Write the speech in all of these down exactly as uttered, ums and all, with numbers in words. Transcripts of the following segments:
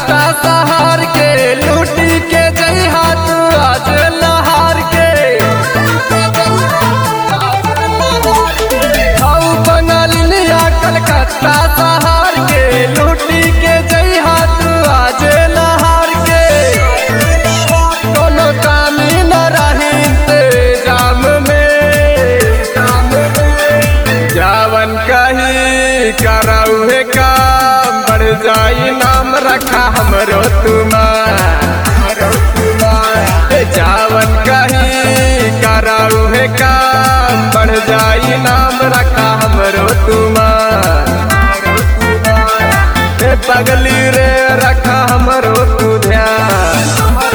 कष्टा सहार के लूटी के जई हाथ आज लहार के खाऊ बंगालिया कलकत्ता सहार के लूटी के जई हाथ आज लहार के कोनो कामी न रही इंतजाम में जावन कही कराउहे काम बढ़ जाई नाम रखा हमरो तुम्हार जावन कही कराउहे काम बढ़ जाई नाम रखा हमरो तुम्हार पगली रे रखा हमरो तू ध्यान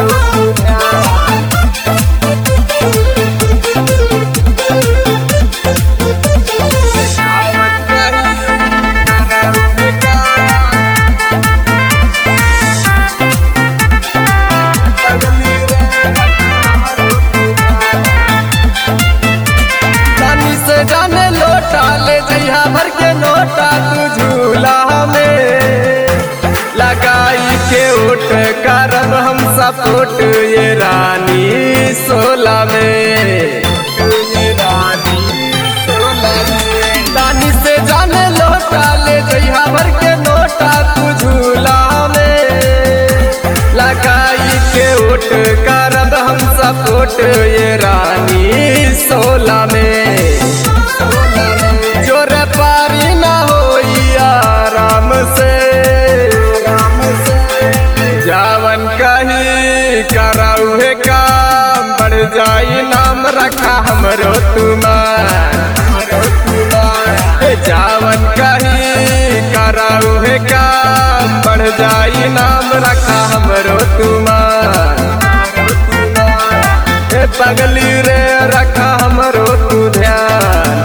जाने लोटा ले जइहा भर के नोटा तू झूला में लगाई के उठ करब हम सपोर्ट ये रानी सोला में ये रानी सोला में रानी से जाने लोटा ले जइहा भर के नोटा तू झूला में लगाई के उठ करब हम सपोर्ट ये रानी सोला में जोर पारी ना होई आराम से जावन कही कराउहे काम बढ़ जाई नाम रखा हमरो तुम्हार जावन कही कराउहे काम बढ़ जाई नाम रखा हमरो तुम्हार पगली रे रखा हमरो तू ध्यान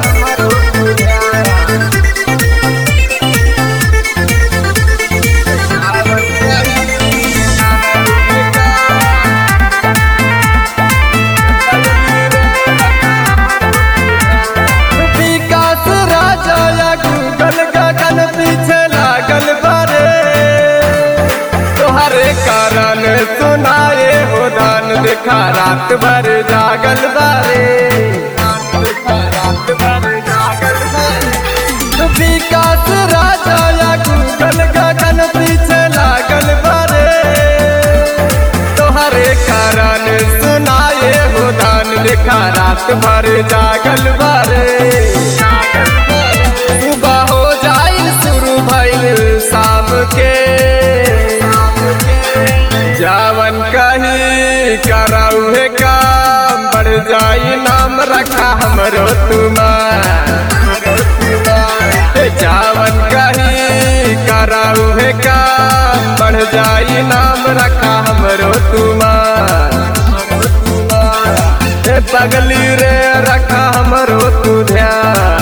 विकास राजा या गूगल गगन पीछे लागल बारे तोहरे कारण सुनाए हो दान देखा रात भर जागल बारे विकास राजा या गूगल गगन पीछे लागल बारे तोहरे कारण सुनाए हो दान देखा रात भर जागल बारे सुबह हो जाइल शुरू भइल शाम के जावन कही कराउहे काम बढ़ जाई नाम रखा हमरो तुम्हार जावन कही कराउहे काम बढ़ जाई नाम रखा हमरो तुम्हार पगली रे रखा हमरो तू ध्यान।